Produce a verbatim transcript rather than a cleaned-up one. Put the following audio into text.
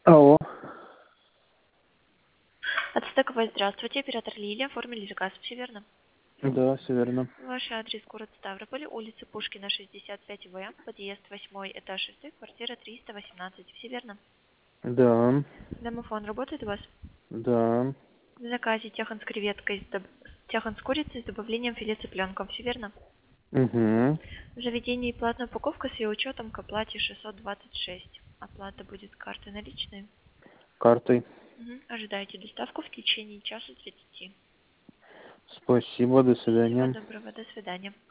Алло. Ацтековой, здравствуйте, оператор Лилия, оформили заказ, все верно? Да, все верно. Ваш адрес город Ставрополь, улица Пушкина, шестьдесят пять В, подъезд восьмой, этаж шестой, квартира триста восемнадцать, все верно? Да, Домофон работает у вас? да. В заказе тяхан с креветкой, с доб- тяхан с курицей с добавлением филе цыпленка, все верно? Угу. В заведении платная упаковка с ее учетом к оплате шестьсот двадцать шесть. Оплата будет с карты наличные. Картой. Мгм. Ожидайте доставку в течение часа тридцати. Спасибо, до Всего свидания. доброго, до свидания.